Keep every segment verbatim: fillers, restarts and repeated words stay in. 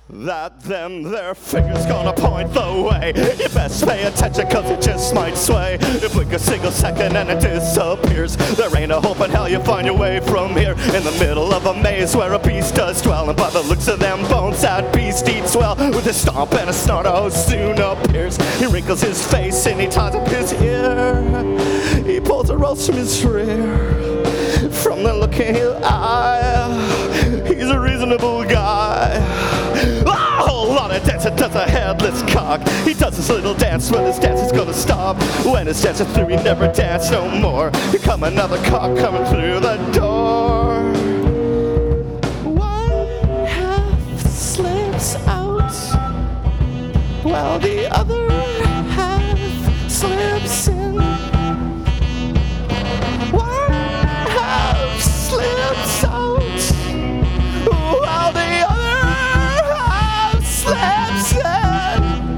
that then their finger's gonna point the way. You best pay attention cause it just might sway. You blink a single second and it disappears. There ain't a hope in hell you find your way from here. In the middle of a maze where a beast does dwell, and by the looks of them bones that beast eats well. With a stomp and a snort, oh, soon appears. He wrinkles his face and he ties up his ear. He pulls a rose from his rear. From the look in his eye, he's a reasonable guy. A whole lot of dancing does a headless cock. He does his little dance when his dance is gonna stop. When his dance is through, he never dance no more. Here come another cock coming through the door. One half slips out, while the other half slips in. One half slips out, while the other half slips in.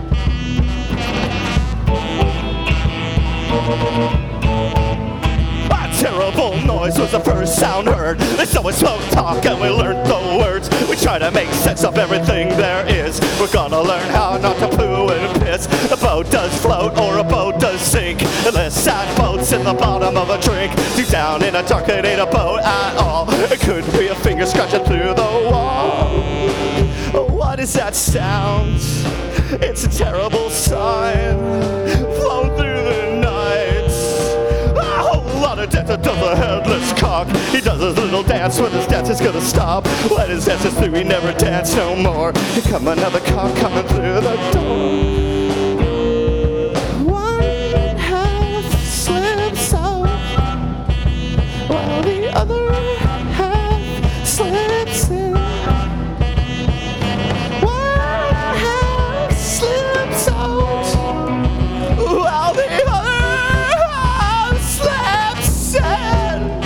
A terrible noise was the first sound heard. And so we spoke talk and we learned the words. We try to make sense of everything there is. We're gonna learn how not to poo and piss. A boat does float or a boat does sink. Unless sad boats in the bottom of a drink. Deep down in a dark, it ain't a boat at all. It could be a finger scratching through the wall. What is that sound? It's a terrible sign. Flown through the night. A whole lot of death does a headless cock. He does his little dance when his dance is gonna stop. When his dance is through, he never dance no more. Here come another cock coming through the door. One half slips out, while the other half slips in. One half slips out, while the other half slips in.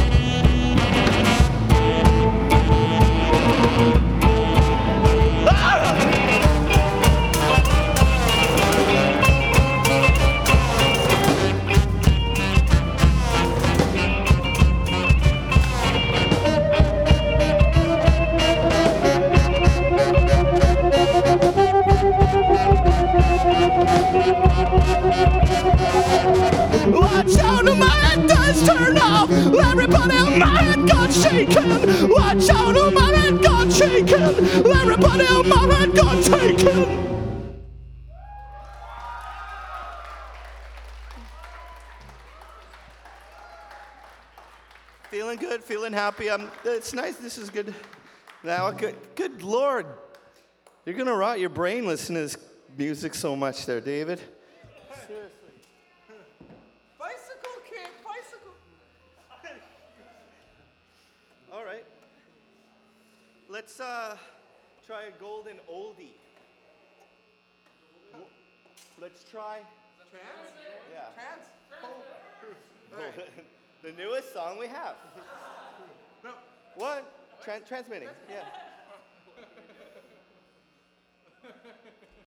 Watch out, my head does turn off. Everybody, my head got shaken. Watch out, my head got shaken. Everybody, my head got taken. Feeling good, feeling happy. I'm, it's nice, this is good. Now, good, good Lord. You're gonna rot your brain listening to this music so much there, David. Bicycle kid, bicycle. All right. Let's uh, try a golden oldie. Let's try. Trans? Yeah. Trans? Oh. The newest song we have. No. What? Tran- transmitting. Yeah.